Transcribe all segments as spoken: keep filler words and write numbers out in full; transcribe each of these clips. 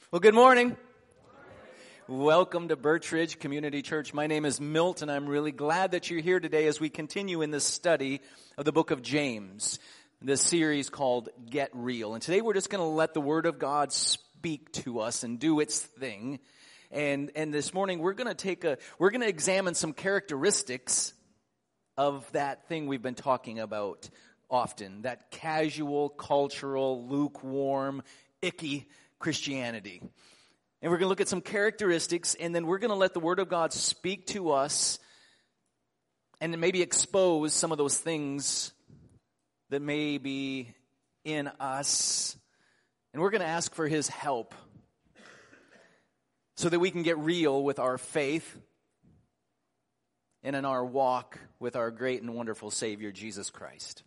Well, good morning. Welcome to Birch Ridge Community Church. My name is Milt, and I'm really glad that you're here today as we continue in this study of the book of James, this series called Get Real. And today we're just going to let the Word of God speak to us and do its thing. And and this morning we're going to take a we're going to examine some characteristics of that thing we've been talking about often, that casual, cultural, lukewarm, icky Christianity. And we're going to look at some characteristics, and then we're going to let the Word of God speak to us and then maybe expose some of those things that may be in us. And we're going to ask for His help so that we can get real with our faith and in our walk with our great and wonderful Savior, Jesus Christ.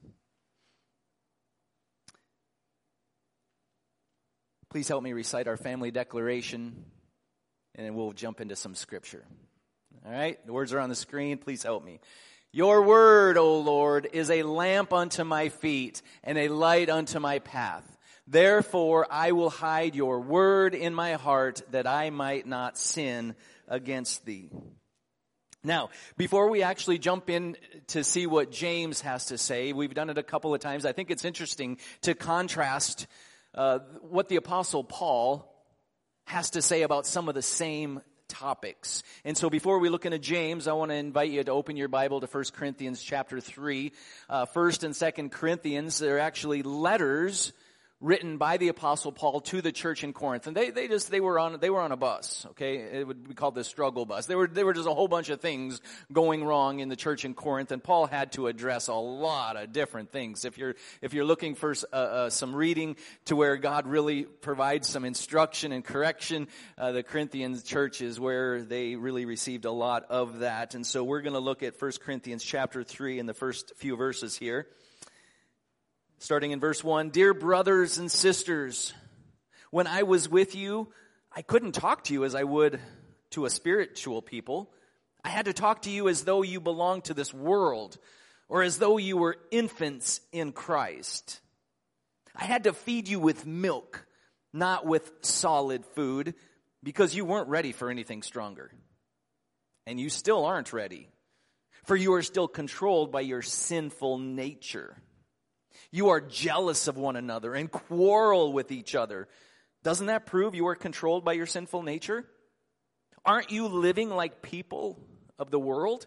Please help me recite our family declaration, and then we'll jump into some scripture. All right? The words are on the screen. Please help me. Your word, O Lord, is a lamp unto my feet and a light unto my path. Therefore, I will hide your word in my heart that I might not sin against thee. Now, before we actually jump in to see what James has to say, we've done it a couple of times. I think it's interesting to contrast Uh, what the Apostle Paul has to say about some of the same topics. And so before we look into James, I want to invite you to open your Bible to First Corinthians chapter three. Uh, First and Second Corinthians, they're actually letters written by the Apostle Paul to the church in Corinth. And they, they just, they were on, they were on a bus, okay? It would be called the struggle bus. There were, there were just a whole bunch of things going wrong in the church in Corinth, and Paul had to address a lot of different things. If you're, if you're looking for uh, uh, some reading to where God really provides some instruction and correction, uh, the Corinthian church is where they really received a lot of that. And so we're going to look at First Corinthians chapter three in the first few verses here. Starting in verse one, Dear brothers and sisters, when I was with you, I couldn't talk to you as I would to a spiritual people. I had to talk to you as though you belonged to this world, or as though you were infants in Christ. I had to feed you with milk, not with solid food, because you weren't ready for anything stronger. And you still aren't ready, for you are still controlled by your sinful nature. You are jealous of one another and quarrel with each other. Doesn't that prove you are controlled by your sinful nature? Aren't you living like people of the world?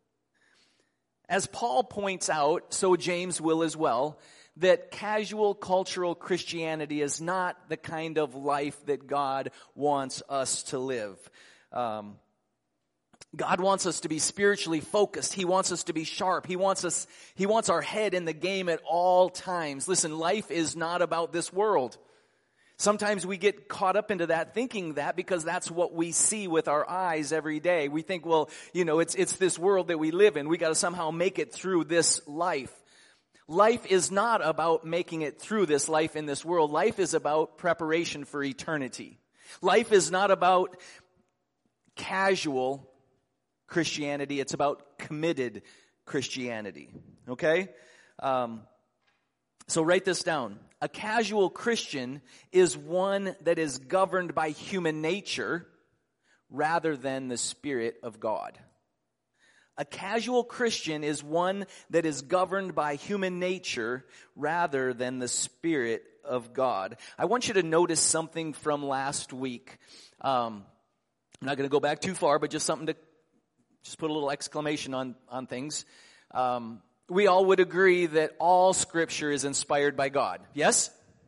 As Paul points out, so James will as well, that casual cultural Christianity is not the kind of life that God wants us to live. Um, God wants us to be spiritually focused. He wants us to be sharp. He wants us, He wants our head in the game at all times. Listen, life is not about this world. Sometimes we get caught up into that, thinking that because that's what we see with our eyes every day. We think, well, you know, it's, it's this world that we live in. We got to somehow make it through this life. Life is not about making it through this life in this world. Life is about preparation for eternity. Life is not about casual Christianity. It's about committed Christianity. Okay? Um, so write this down. A casual Christian is one that is governed by human nature rather than the Spirit of God. A casual Christian is one that is governed by human nature rather than the Spirit of God. I want you to notice something from last week. Um, I'm not going to go back too far, but just something to Just put a little exclamation on, on things. Um, we all would agree that all Scripture is inspired by God. Yes?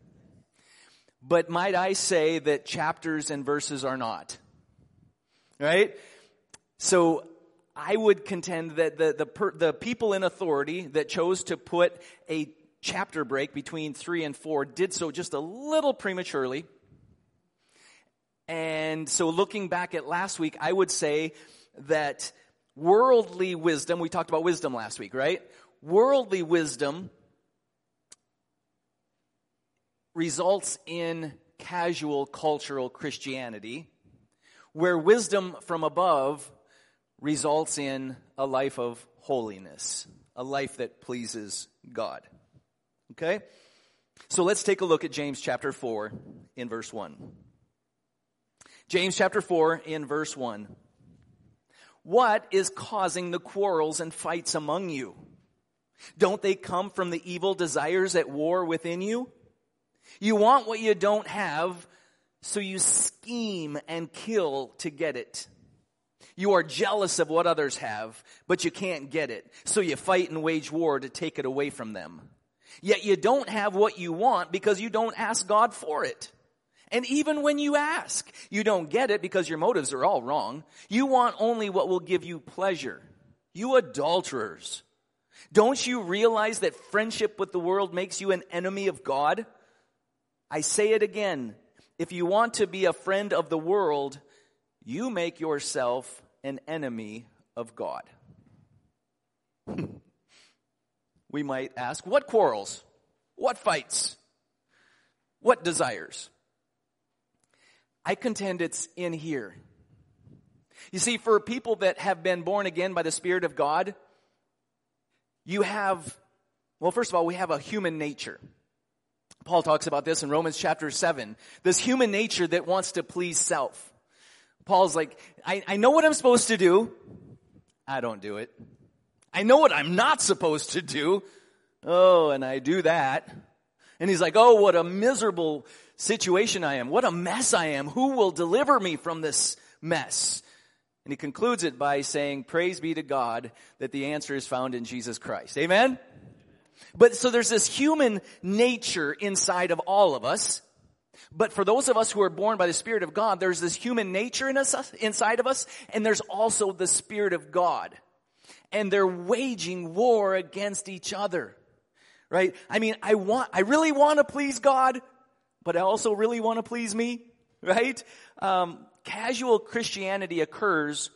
But might I say that chapters and verses are not? Right? So I would contend that the the, per, the people in authority that chose to put a chapter break between three and four did so just a little prematurely. And so looking back at last week, I would say that worldly wisdom, we talked about wisdom last week, right? Worldly wisdom results in casual cultural Christianity, where wisdom from above results in a life of holiness, a life that pleases God. Okay? So let's take a look at James chapter four in verse one. James chapter four in verse one. What is causing the quarrels and fights among you? Don't they come from the evil desires at war within you? You want what you don't have, so you scheme and kill to get it. You are jealous of what others have, but you can't get it, so you fight and wage war to take it away from them. Yet you don't have what you want because you don't ask God for it. And even when you ask, you don't get it because your motives are all wrong. You want only what will give you pleasure. You adulterers. Don't you realize that friendship with the world makes you an enemy of God? I say it again. If you want to be a friend of the world, you make yourself an enemy of God. We might ask, what quarrels? What fights? What desires? I contend it's in here. You see, for people that have been born again by the Spirit of God, you have, well, first of all, we have a human nature. Paul talks about this in Romans chapter seven. This human nature that wants to please self. Paul's like, I, I know what I'm supposed to do. I don't do it. I know what I'm not supposed to do. Oh, and I do that. And he's like, oh, what a miserable situation I am. What a mess I am. Who will deliver me from this mess? And he concludes it by saying, praise be to God that the answer is found in Jesus Christ. Amen? But so there's this human nature inside of all of us. But for those of us who are born by the Spirit of God, there's this human nature in us, inside of us, and there's also the Spirit of God. And they're waging war against each other. Right? I mean, I want, I really want to please God, but I also really want to please me. Right? Um, casual Christianity occurs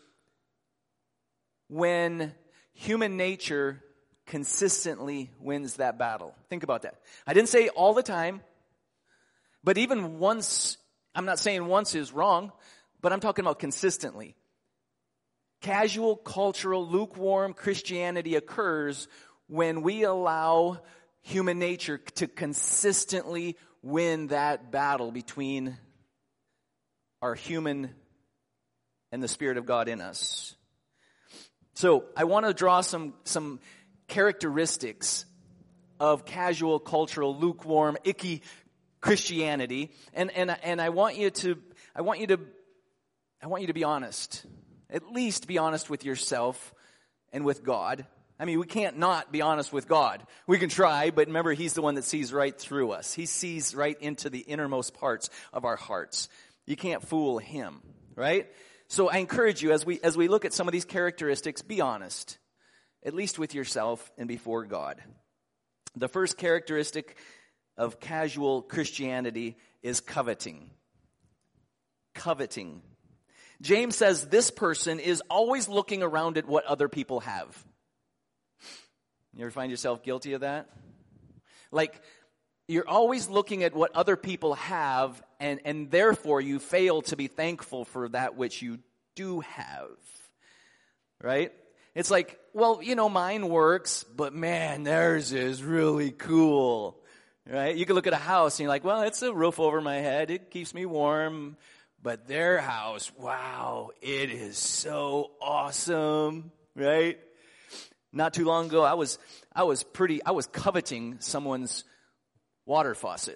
when human nature consistently wins that battle. Think about that. I didn't say all the time, but even once, I'm not saying once is wrong, but I'm talking about consistently. Casual, cultural, lukewarm Christianity occurs when we allow human nature to consistently win that battle between our human and the Spirit of God in us. So I want to draw some, some characteristics of casual, cultural, lukewarm, icky Christianity, and, and, and I want you to, I want you to, I want you to be honest. At least be honest with yourself and with God. I mean, we can't not be honest with God. We can try, but remember, He's the one that sees right through us. He sees right into the innermost parts of our hearts. You can't fool Him, right? So I encourage you, as we as we look at some of these characteristics, be honest, at least with yourself and before God. The first characteristic of casual Christianity is coveting. Coveting. James says this person is always looking around at what other people have. You ever find yourself guilty of that? Like, you're always looking at what other people have, and, and therefore you fail to be thankful for that which you do have. Right? It's like, well, you know, mine works, but man, theirs is really cool. Right? You can look at a house and you're like, well, it's a roof over my head. It keeps me warm. But their house, wow, it is so awesome. Right? Not too long ago, I was I was pretty I was coveting someone's water faucet.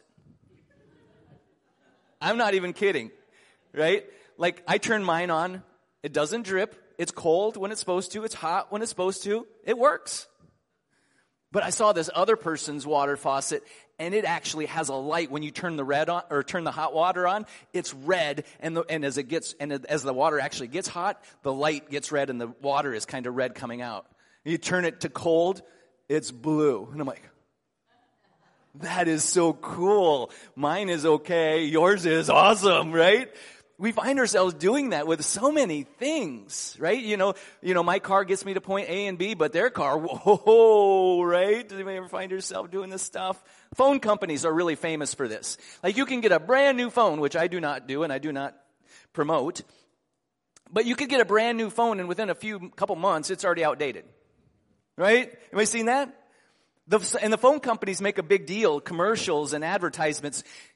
I'm not even kidding, right? Like, I turn mine on, it doesn't drip, it's cold when it's supposed to, it's hot when it's supposed to, it works. But I saw this other person's water faucet, and it actually has a light when you turn the red on or turn the hot water on. It's red, and the, and as it gets and as the water actually gets hot, the light gets red, and the water is kind of red coming out. You turn it to cold, it's blue. And I'm like, that is so cool. Mine is okay. Yours is awesome, right? We find ourselves doing that with so many things, right? You know, you know, my car gets me to point A and B, but their car, whoa, right? Did you ever find yourself doing this stuff? Phone companies are really famous for this. Like, you can get a brand new phone, which I do not do and I do not promote. But you could get a brand new phone, and within a few couple months, it's already outdated. Right? Anybody seen that? The, and the phone companies make a big deal, commercials and advertisements.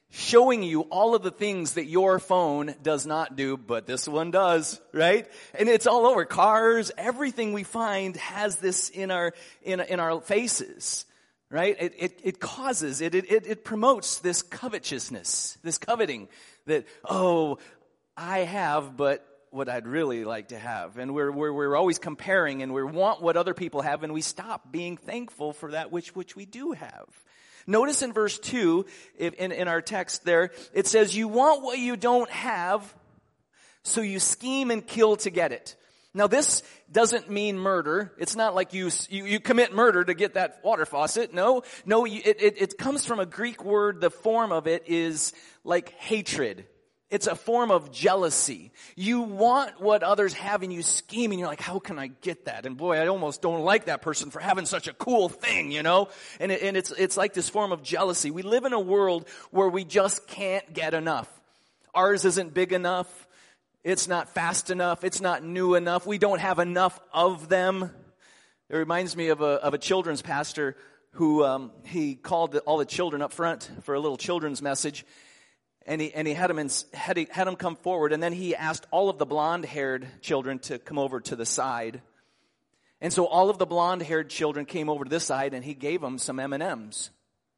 showing you all of the things that your phone does not do, but this one does, right? And it's all over. Cars, everything we find has this in our in in our faces, right? It it, it causes it, it it promotes this covetousness, this coveting that, oh, I have, but what I'd really like to have. And we're we're we're always comparing, and we want what other people have, and we stop being thankful for that which which we do have. Notice in verse two, if in, in our text there, it says, you want what you don't have, so you scheme and kill to get it. Now this doesn't mean murder. It's not like you you, you commit murder to get that water faucet. No, no, you, it, it, it comes from a Greek word. The form of it is like hatred. It's a form of jealousy. You want what others have and you scheme and you're like, how can I get that? And boy, I almost don't like that person for having such a cool thing, you know? And, it, and it's, it's like this form of jealousy. We live in a world where we just can't get enough. Ours isn't big enough. It's not fast enough. It's not new enough. We don't have enough of them. It reminds me of a, of a children's pastor who, um, he called the, all the children up front for a little children's message. And he, and he had them in, had, he, had them come forward, and then he asked all of the blonde-haired children to come over to the side. And so all of the blonde-haired children came over to this side, and he gave them some M and M's.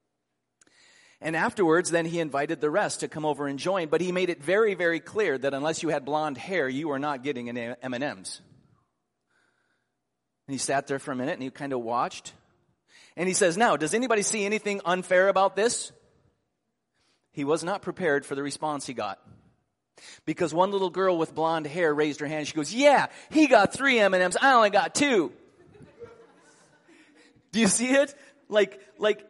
And afterwards, then he invited the rest to come over and join, but he made it very, very clear that unless you had blonde hair, you were not getting any M and M's. And he sat there for a minute, and he kind of watched. And he says, now, does anybody see anything unfair about this? He was not prepared for the response he got. Because one little girl with blonde hair raised her hand. She goes, yeah, he got three M and M's. I only got two. Do you see it? Like, like,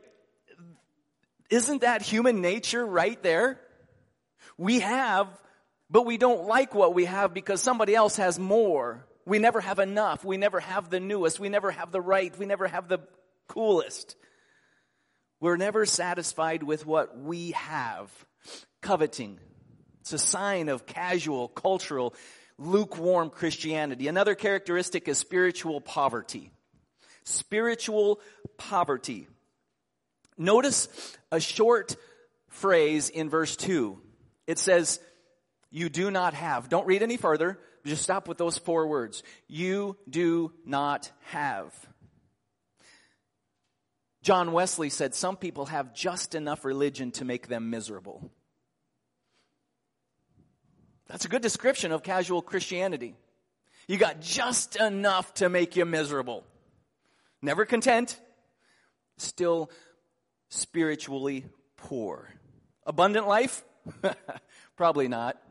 isn't that human nature right there? We have, but we don't like what we have because somebody else has more. We never have enough. We never have the newest. We never have the right. We never have the coolest. We're never satisfied with what we have. Coveting. It's a sign of casual, cultural, lukewarm Christianity. Another characteristic is spiritual poverty. Spiritual poverty. Notice a short phrase in verse two. It says, you do not have. Don't read any further. Just stop with those four words. You do not have. John Wesley said some people have just enough religion to make them miserable. That's a good description of casual Christianity. You got just enough to make you miserable. Never content, still spiritually poor. Abundant life? Probably not.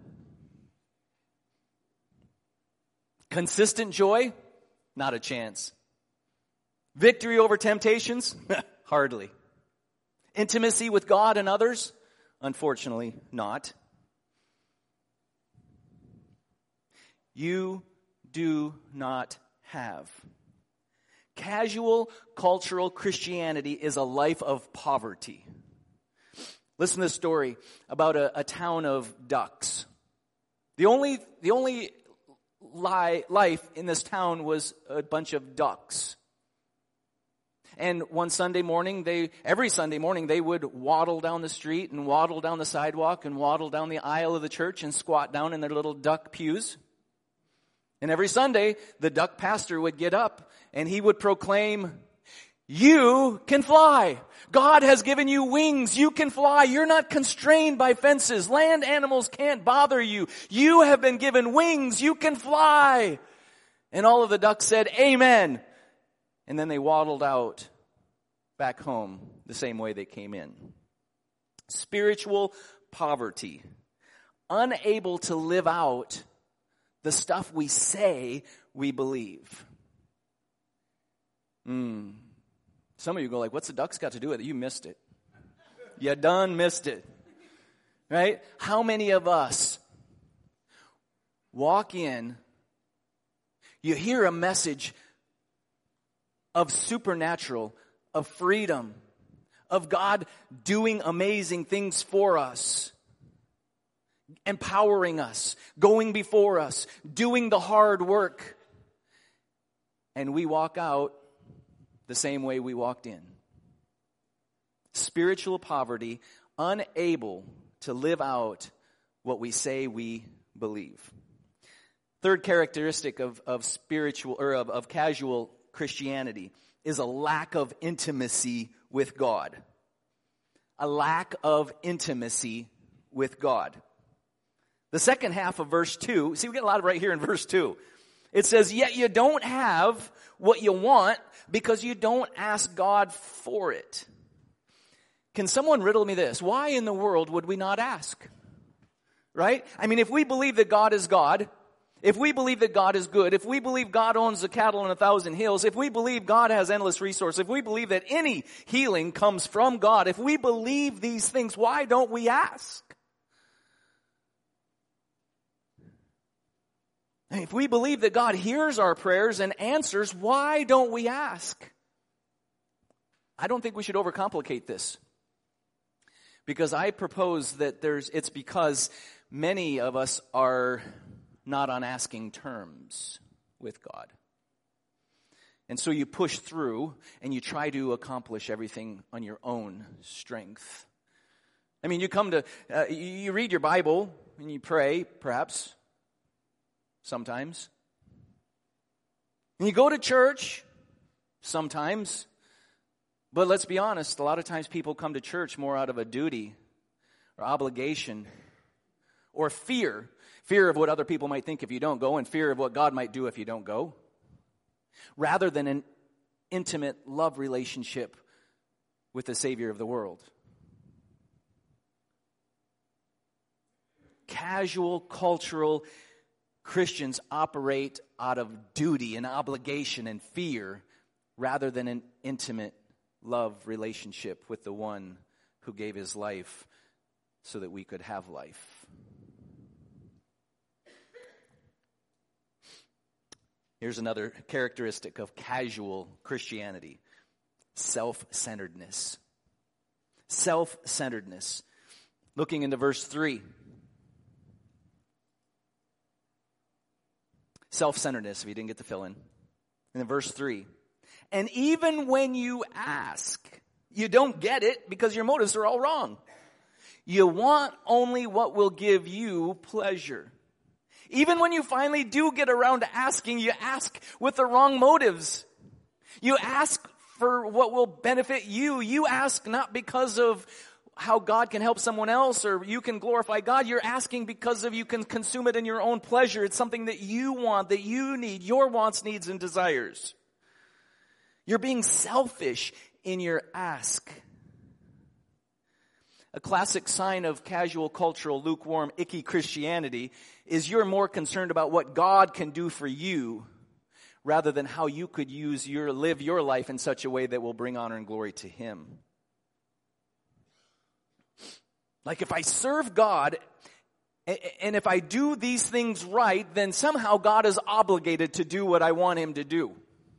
Consistent joy? Not a chance. Victory over temptations? Hardly. Intimacy with God and others? Unfortunately, not. You do not have. Casual cultural Christianity is a life of poverty. Listen to this story about a, a town of ducks. The only, the only li- life in this town was a bunch of ducks. And one Sunday morning, they every Sunday morning, they would waddle down the street and waddle down the sidewalk and waddle down the aisle of the church and squat down in their little duck pews. And every Sunday, the duck pastor would get up and he would proclaim, you can fly. God has given you wings. You can fly. You're not constrained by fences. Land animals can't bother you. You have been given wings. You can fly. And all of the ducks said, amen. And then they waddled out back home the same way they came in. Spiritual poverty. Unable to live out the stuff we say we believe. Mm. Some of you go like, what's the ducks got to do with it? You missed it. You done missed it. Right? How many of us walk in, you hear a message of supernatural, of freedom, of God doing amazing things for us, empowering us, going before us, doing the hard work, and we walk out the same way we walked in. Spiritual poverty, unable to live out what we say we believe. Third characteristic of, of spiritual or of, of casual Christianity is a lack of intimacy with God. A lack of intimacy with God. The second half of verse two, see, we get a lot of right here in verse two. It says, yet you don't have what you want because you don't ask God for it. Can someone riddle me this? Why in the world would we not ask? Right? I mean, if we believe that God is God, if we believe that God is good, if we believe God owns the cattle on a thousand hills, if we believe God has endless resources, if we believe that any healing comes from God, if we believe these things, why don't we ask? If we believe that God hears our prayers and answers, why don't we ask? I don't think we should overcomplicate this. Because I propose that there's it's because many of us are not on asking terms with God. And so you push through and you try to accomplish everything on your own strength. I mean, you come to, uh, you read your Bible and you pray, perhaps, sometimes. And you go to church, sometimes. But let's be honest, a lot of times people come to church more out of a duty or obligation or fear. Fear of what other people might think if you don't go and fear of what God might do if you don't go. Rather than an intimate love relationship with the Savior of the world. Casual, cultural Christians operate out of duty and obligation and fear rather than an intimate love relationship with the one who gave his life so that we could have life. Here's another characteristic of casual Christianity. Self-centeredness. Self-centeredness. Looking into verse three. Self-centeredness, if you didn't get the fill in. And then verse three. And even when you ask, you don't get it because your motives are all wrong. You want only what will give you pleasure. Even when you finally do get around to asking, you ask with the wrong motives. You ask for what will benefit you. You ask not because of how God can help someone else or you can glorify God. You're asking because of you can consume it in your own pleasure. It's something that you want, that you need, your wants, needs, and desires. You're being selfish in your ask. A classic sign of casual, cultural, lukewarm, icky Christianity is you're more concerned about what God can do for you rather than how you could use your, live your life in such a way that will bring honor and glory to Him. Like if I serve God and if I do these things right, then somehow God is obligated to do what I want Him to do.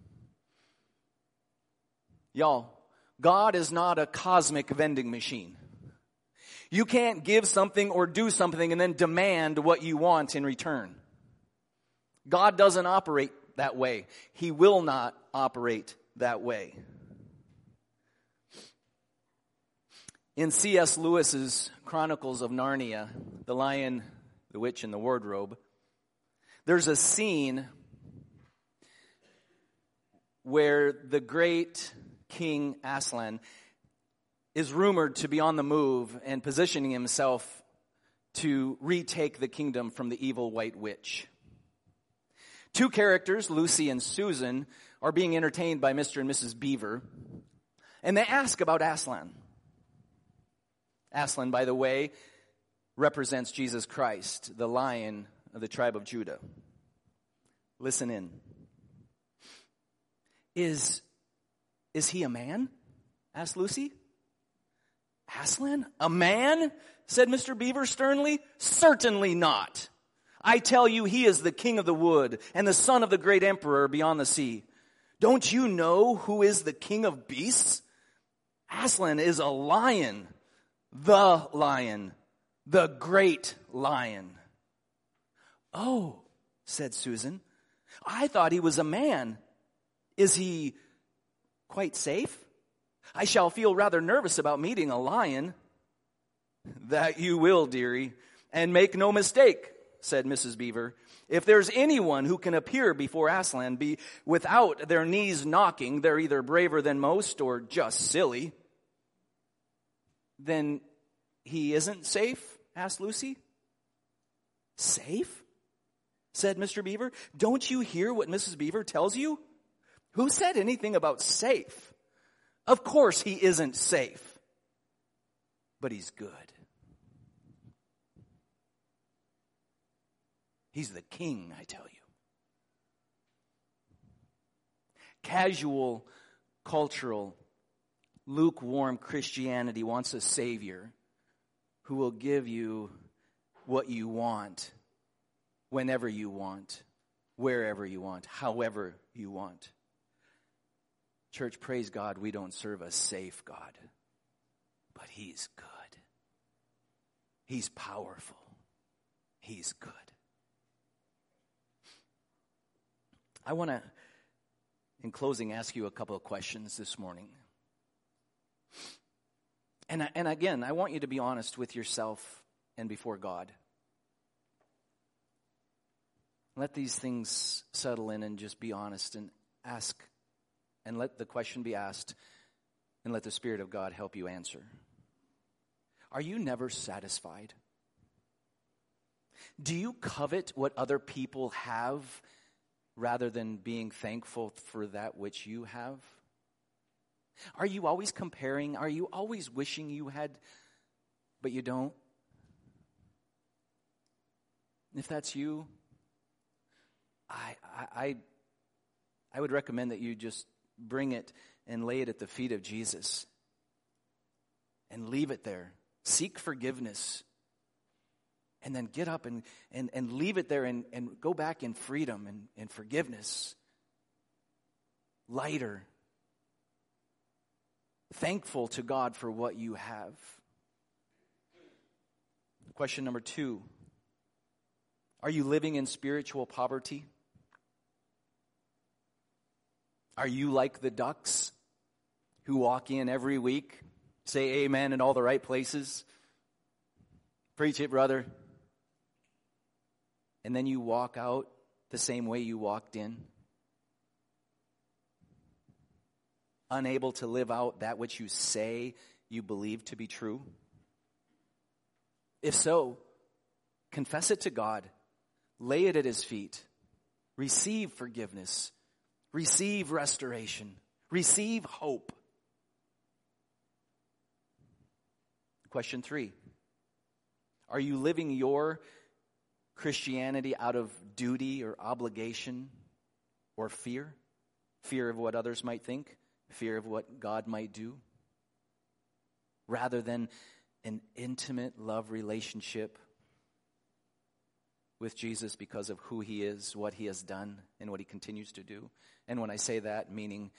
Y'all, God is not a cosmic vending machine. You can't give something or do something and then demand what you want in return. God doesn't operate that way. He will not operate that way. In C S Lewis's Chronicles of Narnia, The Lion, the Witch, and the Wardrobe, there's a scene where the great King Aslan is rumored to be on the move and positioning himself to retake the kingdom from the evil White Witch. Two characters, Lucy and Susan, are being entertained by Mister and Missus Beaver, and they ask about Aslan. Aslan, by the way, represents Jesus Christ, the Lion of the tribe of Judah. Listen in. Is, is he a man? Asked Lucy. Aslan? A man? Said Mister Beaver sternly. Certainly not. I tell you, he is the king of the wood and the son of the great emperor beyond the sea. Don't you know who is the king of beasts? Aslan is a lion, the lion, the great lion. Oh, said Susan, I thought he was a man. Is he quite safe? I shall feel rather nervous about meeting a lion. That you will, dearie. And make no mistake, said Missus Beaver, if there's anyone who can appear before Aslan be without their knees knocking, they're either braver than most or just silly. Then he isn't safe? Asked Lucy. Safe? Said Mister Beaver. Don't you hear what Missus Beaver tells you? Who said anything about safe? Of course he isn't safe. But he's good. He's the king, I tell you. Casual, cultural, lukewarm Christianity wants a savior who will give you what you want, whenever you want, wherever you want, however you want. Church, praise God, we don't serve a safe God, but he's good. He's powerful. He's good. I want to, in closing, ask you a couple of questions this morning. And, and again, I want you to be honest with yourself and before God. Let these things settle in and just be honest and ask, and let the question be asked, and let the Spirit of God help you answer. Are you never satisfied? Do you covet what other people have rather than being thankful for that which you have? Are you always comparing? Are you always wishing you had, but you don't? If that's you, I, I, I would recommend that you just bring it and lay it at the feet of Jesus and leave it there. Seek forgiveness. And then get up and, and, and leave it there and, and go back in freedom and, and forgiveness. Lighter. Thankful to God for what you have. Question number two. Are you living in spiritual poverty? Are you like the ducks who walk in every week, say amen in all the right places? Preach it, brother. And then you walk out the same way you walked in? Unable to live out that which you say you believe to be true? If so, confess it to God. Lay it at his feet. Receive forgiveness. Receive restoration. Receive hope. Question three. Are you living your Christianity out of duty or obligation or fear? Fear of what others might think? Fear of what God might do? Rather than an intimate love relationship with Jesus because of who he is, what he has done, and what he continues to do. And when I say that, meaning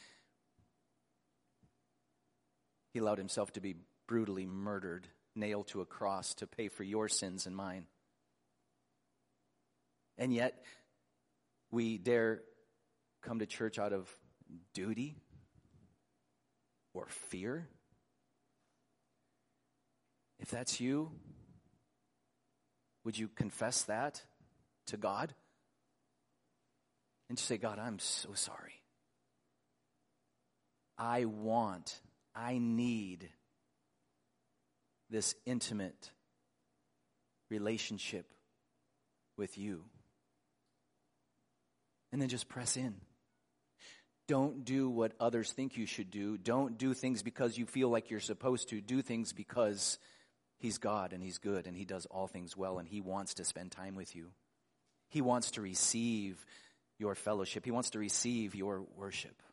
he allowed himself to be brutally murdered, nailed to a cross to pay for your sins and mine. And yet, we dare come to church out of duty or fear. If that's you, would you confess that to God? And just say, God, I'm so sorry. I want, I need this intimate relationship with you. And then just press in. Don't do what others think you should do. Don't do things because you feel like you're supposed to. Do things because he's God and he's good and he does all things well and he wants to spend time with you. He wants to receive your fellowship. He wants to receive your worship.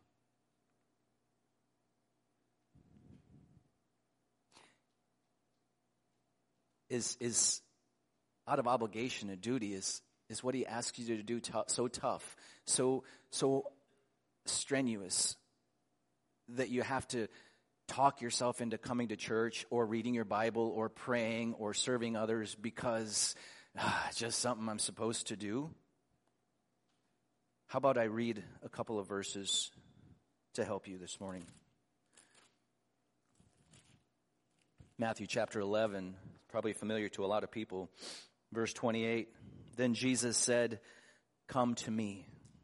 Is is out of obligation, a duty, is is what he asks you to do t- so tough, so so strenuous that you have to talk yourself into coming to church or reading your Bible or praying or serving others because ah, it's just something I'm supposed to do? How about I read a couple of verses to help you this morning? Matthew chapter eleven, probably familiar to a lot of people. Verse twenty-eight, then Jesus said, come to me,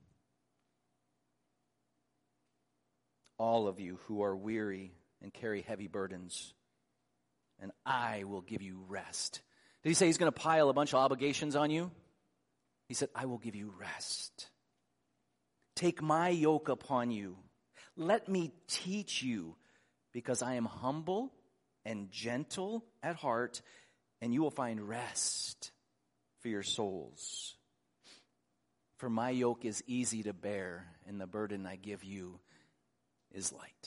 all of you who are weary and carry heavy burdens, and I will give you rest. Did he say he's going to pile a bunch of obligations on you? He said, I will give you rest. Take my yoke upon you. Let me teach you, because I am humble and gentle at heart, and you will find rest for your souls. For my yoke is easy to bear, and the burden I give you is light.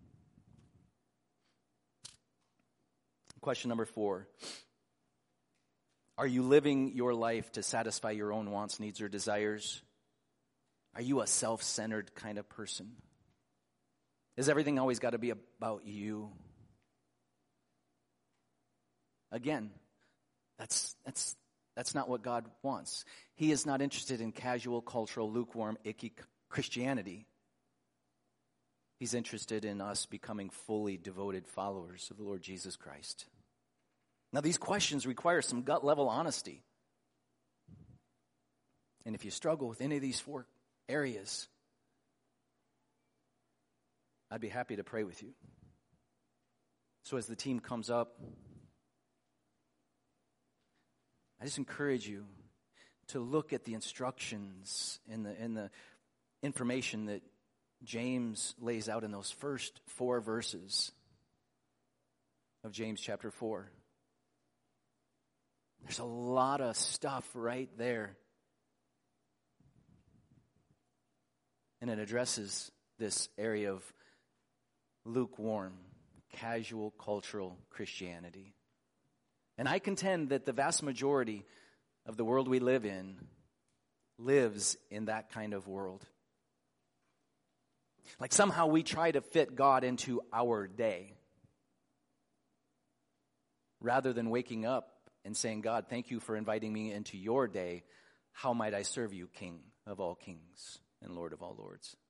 Question number four. Are you living your life to satisfy your own wants, needs, or desires? Are you a self-centered kind of person? Is everything always got to be about you? Again, that's that's that's not what God wants. He is not interested in casual, cultural, lukewarm, icky Christianity. He's interested in us becoming fully devoted followers of the Lord Jesus Christ. Now, these questions require some gut-level honesty. And if you struggle with any of these four areas, I'd be happy to pray with you. So as the team comes up, I just encourage you to look at the instructions and the, and the information that James lays out in those first four verses of James chapter four. There's a lot of stuff right there. And it addresses this area of lukewarm, casual, cultural Christianity. And I contend that the vast majority of the world we live in lives in that kind of world. Like somehow we try to fit God into our day, rather than waking up and saying, God, thank you for inviting me into your day. How might I serve you, King of all kings and Lord of all lords?